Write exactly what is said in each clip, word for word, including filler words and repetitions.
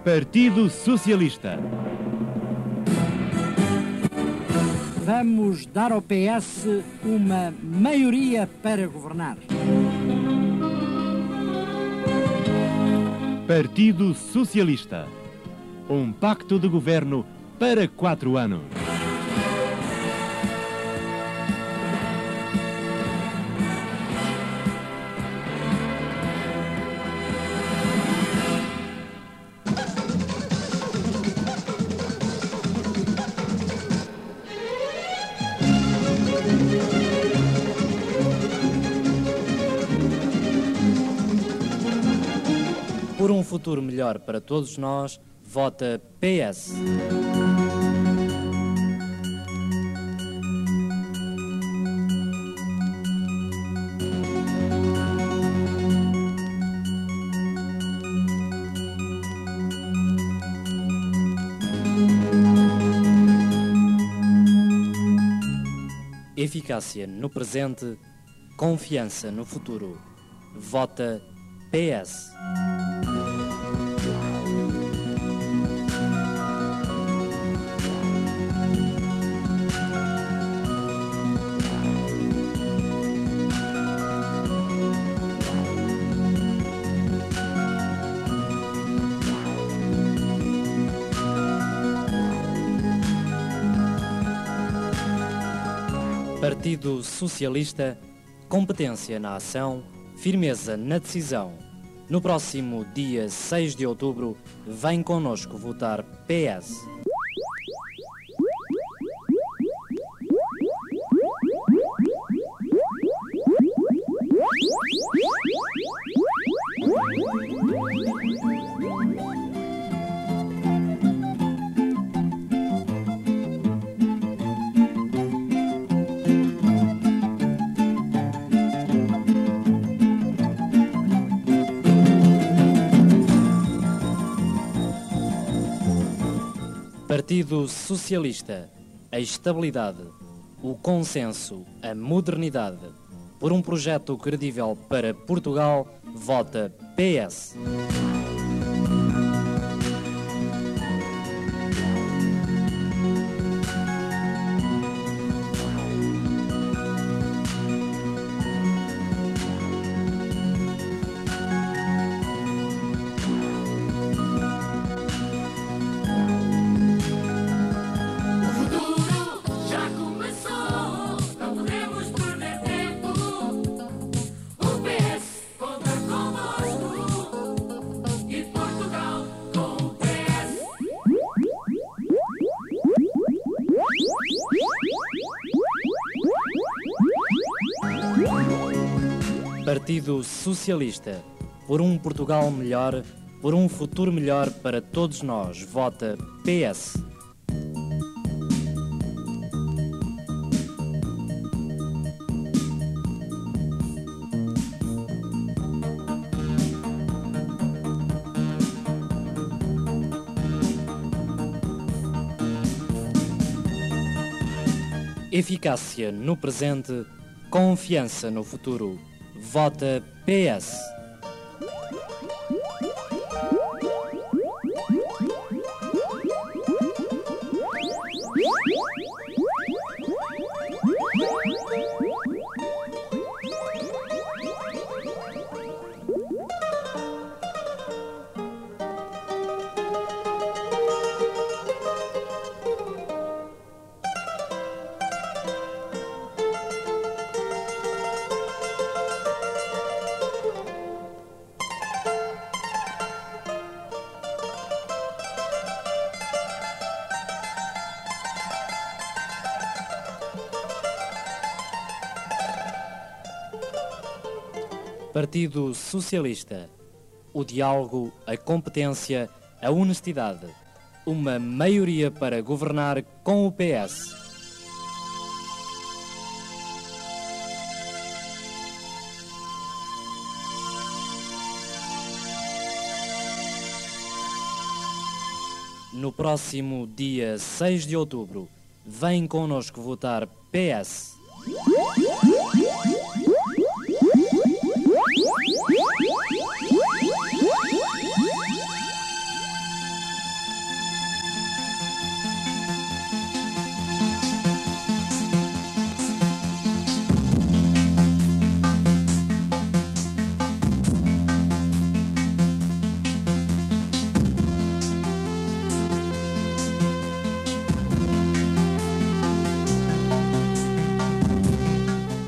Partido Socialista. Vamos dar ao P S uma maioria para governar. Partido Socialista. Um pacto de governo para quatro anos. Por um futuro melhor para todos nós, vota P S. Eficácia no presente, confiança no futuro. Vota P S. Partido Socialista, competência na ação, firmeza na decisão. No próximo dia seis de outubro, vem connosco votar P S. Partido Socialista, a estabilidade, o consenso, a modernidade. Por um projeto credível para Portugal, vota P S. Partido Socialista, por um Portugal melhor, por um futuro melhor para todos nós, vota P S. Eficácia no presente, confiança no futuro. Vota P S. Partido Socialista, o diálogo, a competência, a honestidade. Uma maioria para governar com o P S. No próximo dia seis de outubro, vem connosco votar P S.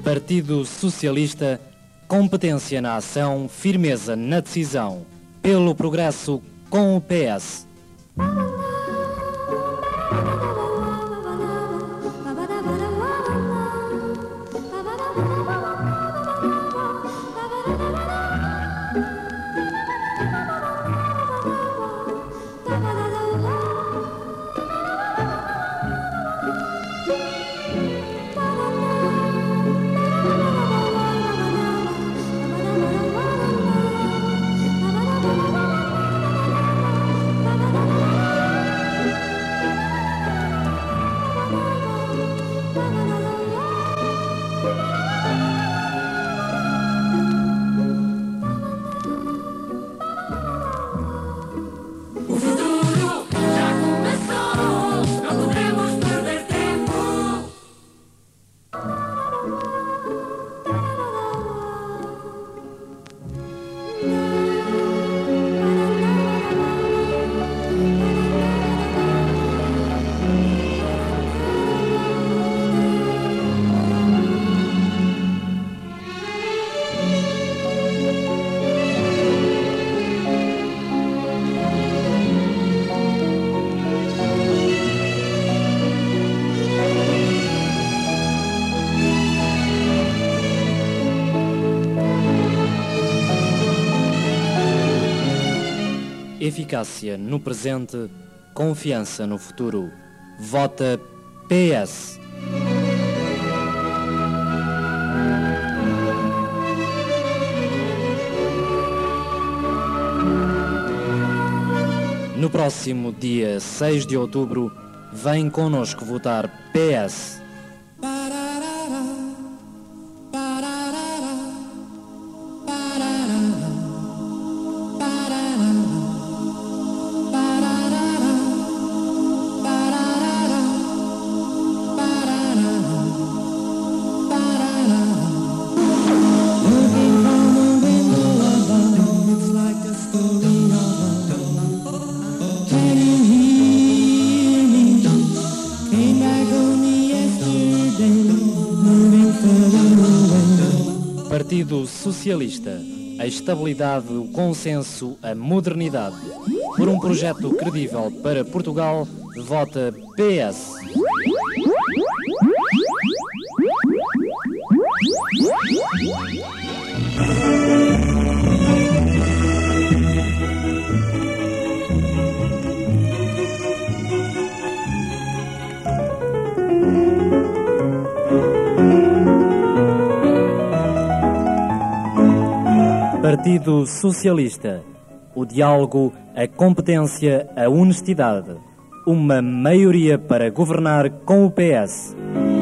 Partido Socialista, competência na ação, firmeza na decisão. Pelo progresso com o P S. Eficácia no presente, confiança no futuro. Vota P S. No próximo dia seis de outubro, vem connosco votar P S. Partido Socialista, a estabilidade, o consenso, a modernidade. Por um projeto credível para Portugal, vota P S. Partido Socialista, o diálogo, a competência, a honestidade. Uma maioria para governar com o P S.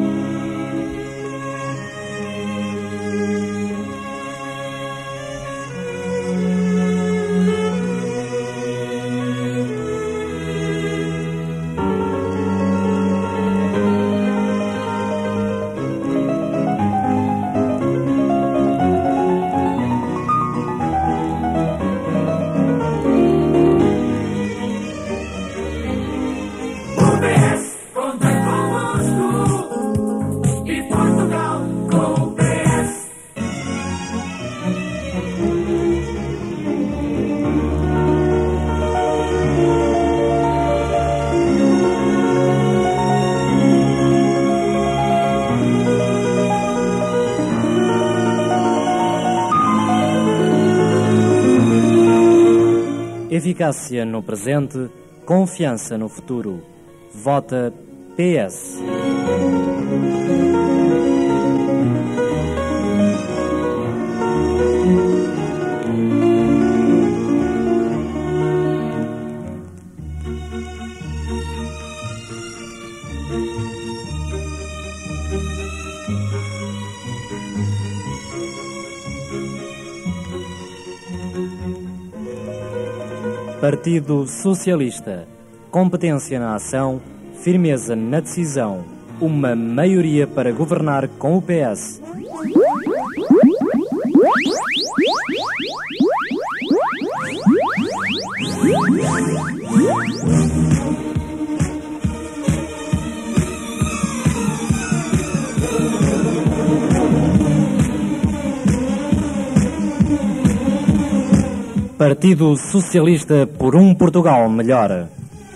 Eficácia no presente, confiança no futuro. Vota P S. Partido Socialista, competência na ação, firmeza na decisão, uma maioria para governar com o P S. Partido Socialista por um Portugal melhor.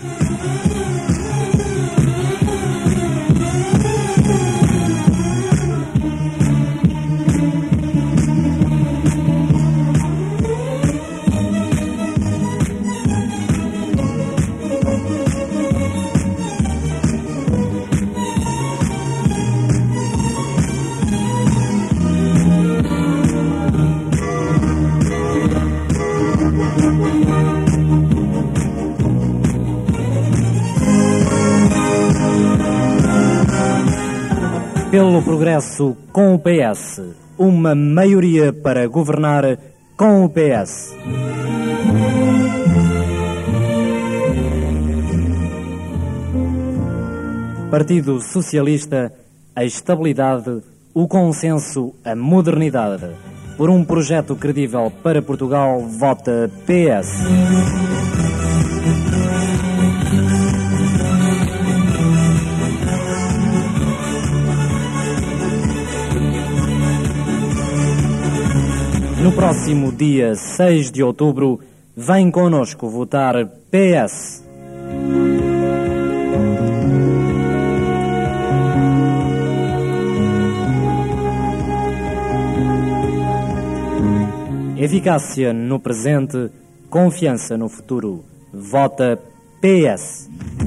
Pelo progresso com o P S. Uma maioria para governar com o P S. Partido Socialista, a estabilidade, o consenso, a modernidade. Por um projeto credível para Portugal, vota P S. No próximo dia seis de outubro, vem connosco votar P S. Eficácia no presente, confiança no futuro. Vota P S.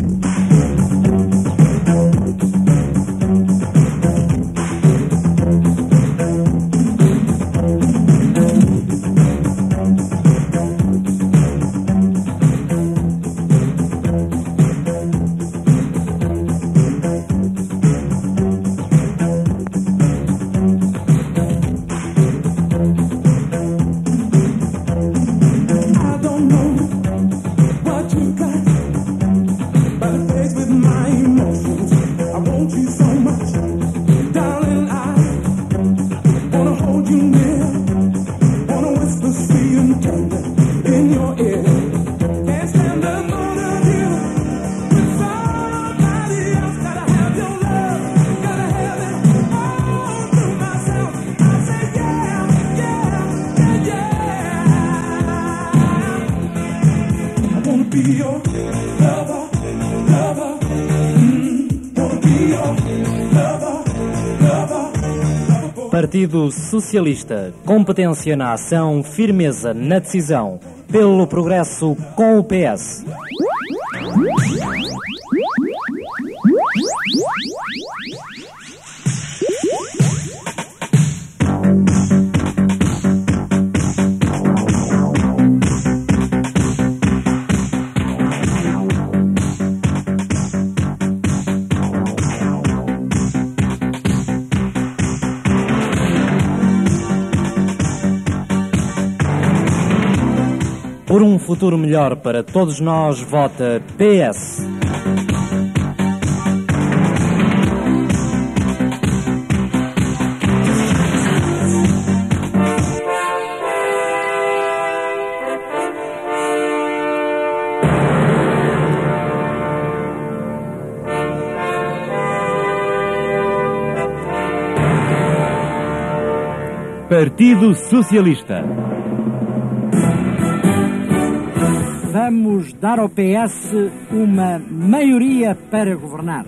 Partido Socialista, competência na ação, firmeza na decisão, pelo progresso com o P S. Por um futuro melhor para todos nós, vota P S. Partido Socialista. Vamos dar ao P S uma maioria para governar.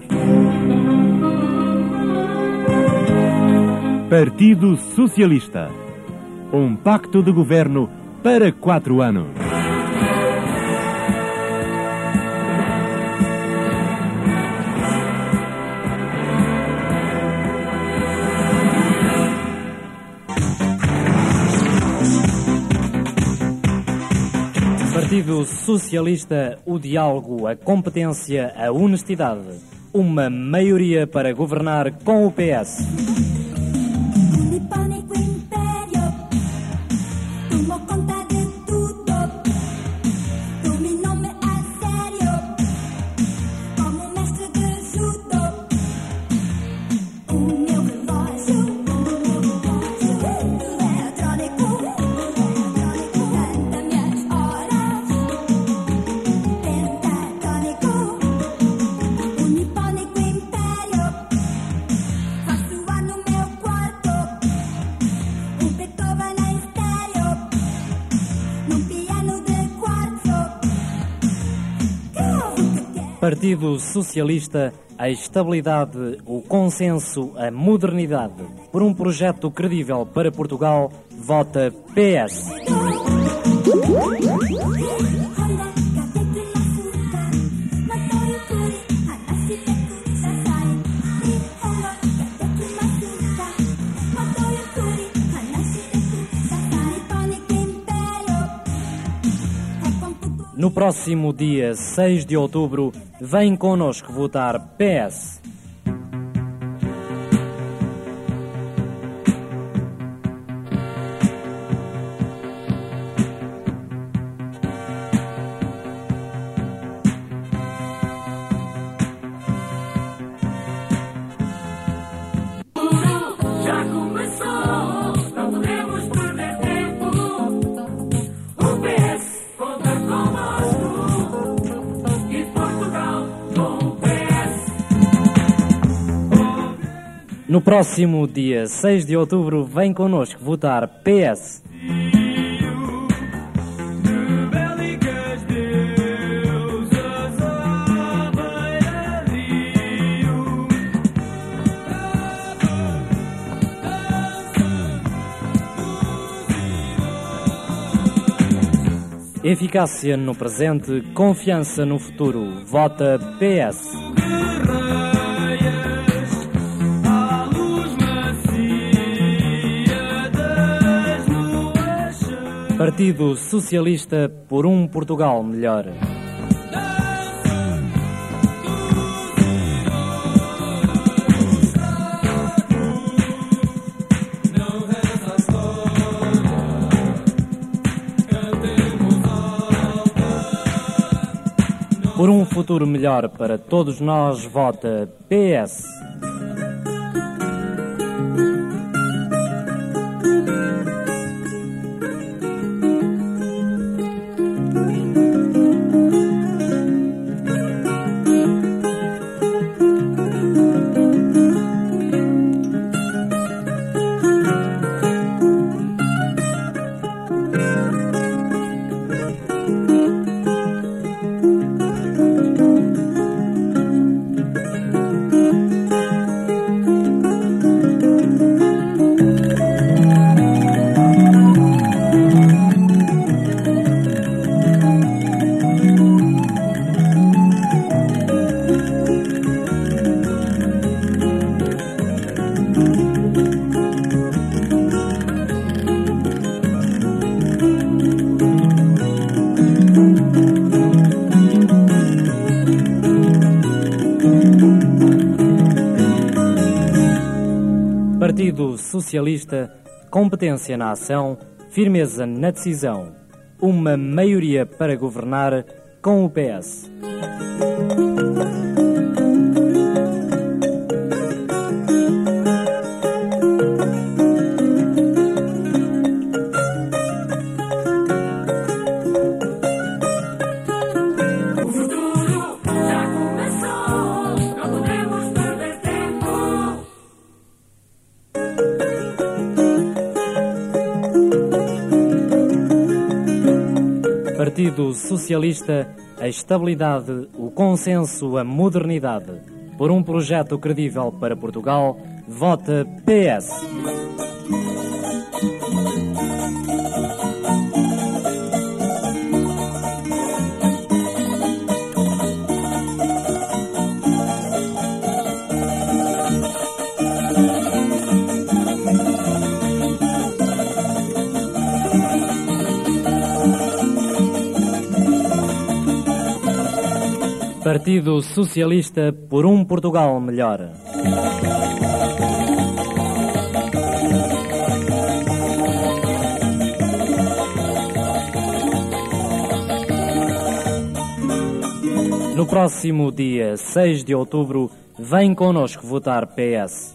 Partido Socialista. Um pacto de governo para quatro anos. Partido Socialista, o diálogo, a competência, a honestidade. Uma maioria para governar com o P S. Partido Socialista, a estabilidade, o consenso, a modernidade. Por um projeto credível para Portugal, vota P S. No próximo dia seis de outubro, vem connosco votar P S. Já começou, não podemos perder tempo. O P S conta connosco e Portugal com o P S. No próximo dia seis de outubro, vem connosco votar P S. Eficácia no presente, confiança no futuro. Vota P S. Partido Socialista, por um Portugal melhor. Por um futuro melhor para todos nós, vota P S. Partido Socialista, competência na ação, firmeza na decisão. Uma maioria para governar com o P S. O futuro já começou, não podemos perder tempo. Partido Socialista, a estabilidade, o consenso, a modernidade. Por um projeto credível para Portugal, vota P S. Partido Socialista, por um Portugal melhor. No próximo dia seis de outubro, vem connosco votar P S.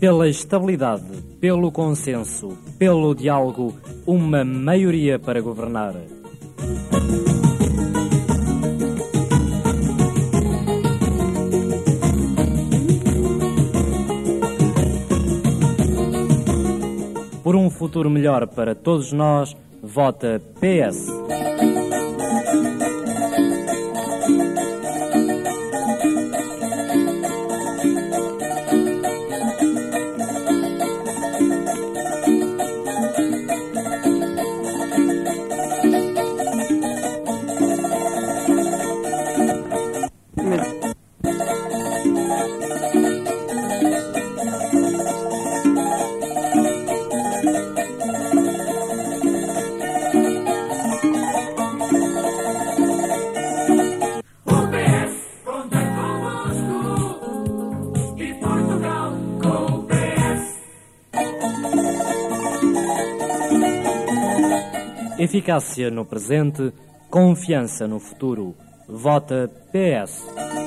Pela estabilidade, pelo consenso, pelo diálogo, uma maioria para governar. Por um futuro melhor para todos nós, vota P S. Eficácia no presente, confiança no futuro. Vota P S.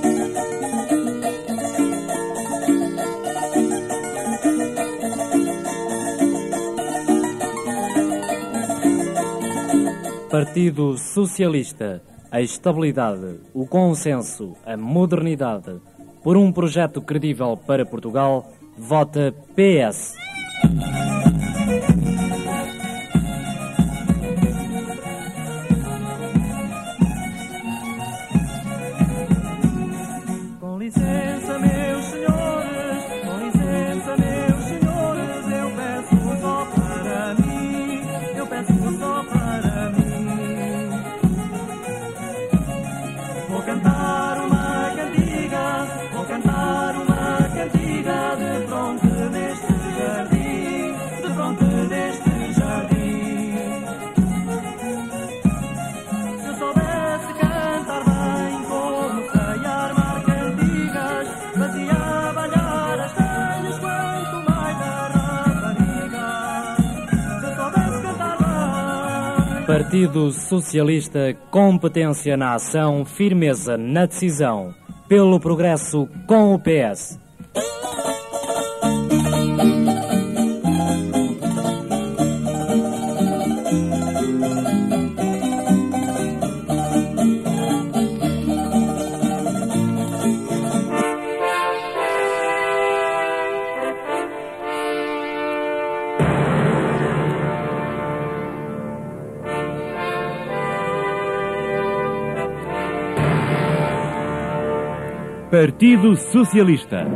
Partido Socialista. A estabilidade, o consenso, a modernidade. Por um projeto credível para Portugal, vota P S. Com licença, meus senhores, com licença, meus senhores, eu peço só para mim, eu peço só para mim. Vou cantar uma cantiga, vou cantar uma cantiga de fronte neste jardim, de fronte neste jardim. Se eu soubesse cantar bem como sei armar cantigas, fazia balhar as telhas quanto mais a rapariga. Se eu soubesse cantar bem. Partido Socialista, competência na ação, firmeza na decisão. Pelo progresso com o P S. Partido Socialista.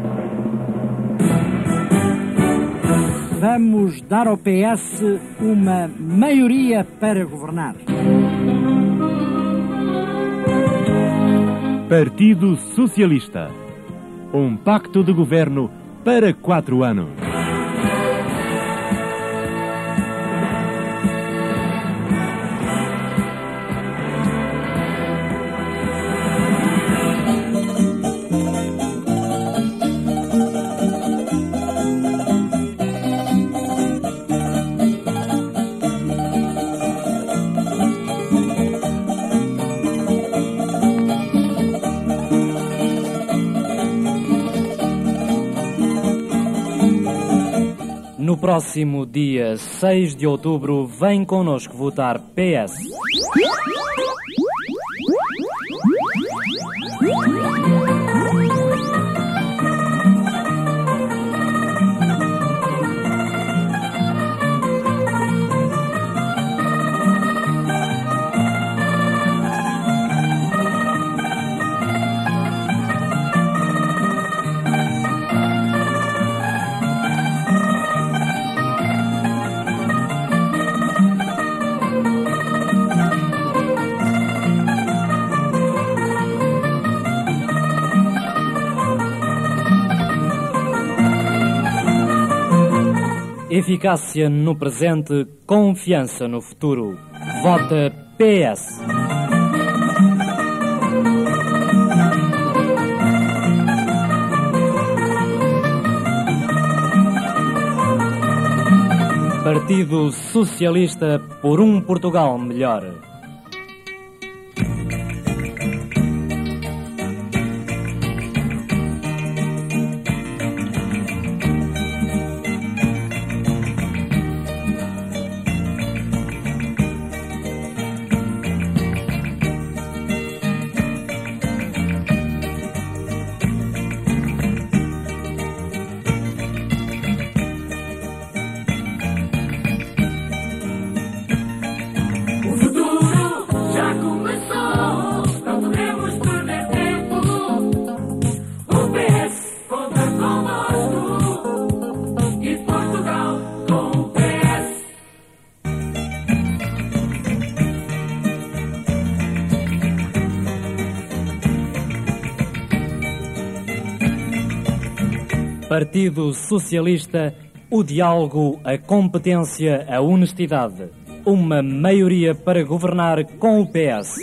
Vamos dar ao P S uma maioria para governar. Partido Socialista. Um pacto de governo para quatro anos. No próximo dia seis de outubro, vem connosco votar P S. Eficácia no presente, confiança no futuro. Vota P S. Partido Socialista por um Portugal melhor. Partido Socialista, o diálogo, a competência, a honestidade. Uma maioria para governar com o P S.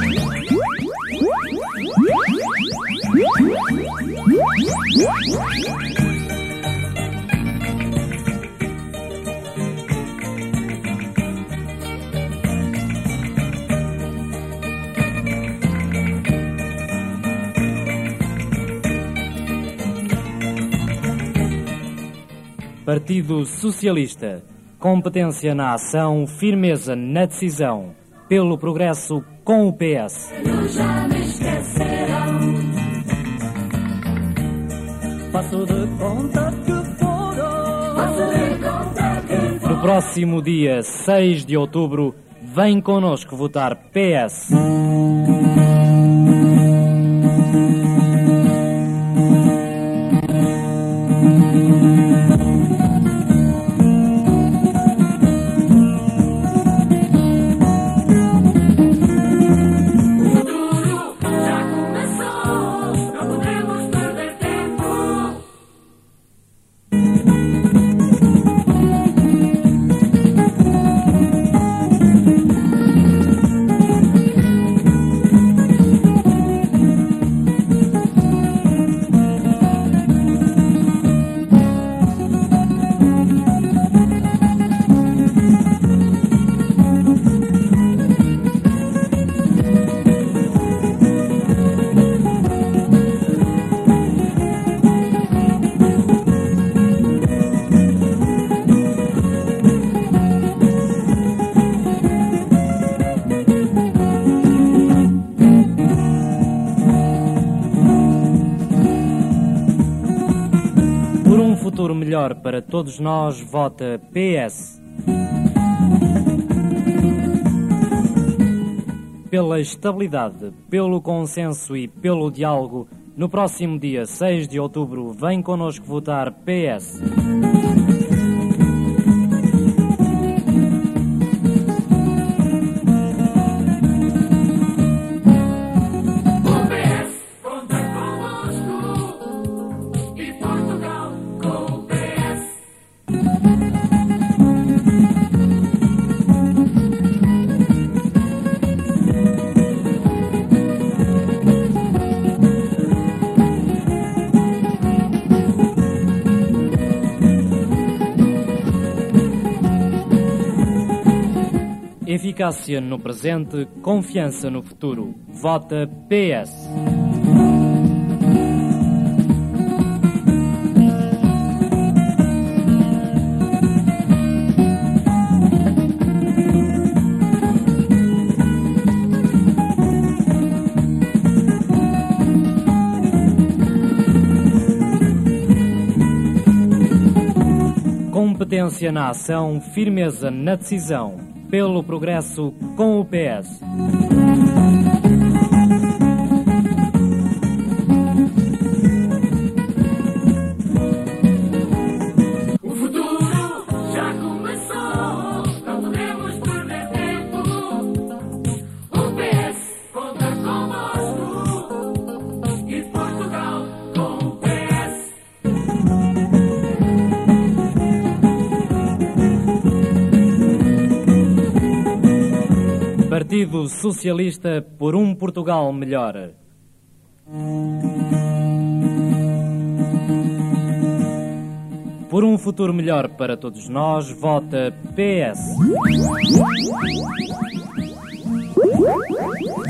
Partido Socialista, competência na ação, firmeza na decisão, pelo progresso com o P S. Já me esquecerão. Faço de conta que foram. Faço de conta que foram. No próximo dia seis de outubro, vem connosco votar P S. Futuro melhor para todos nós, vota P S. Pela estabilidade, pelo consenso e pelo diálogo, no próximo dia seis de outubro, vem connosco votar P S. Eficácia no presente, confiança no futuro. Vota P S. Competência na ação, firmeza na decisão. Pelo progresso com o P S. O futuro já começou, não podemos perder tempo. O P S conta connosco e Portugal com o P S. Partido Socialista por um Portugal melhor. Por um futuro melhor para todos nós, vota P S.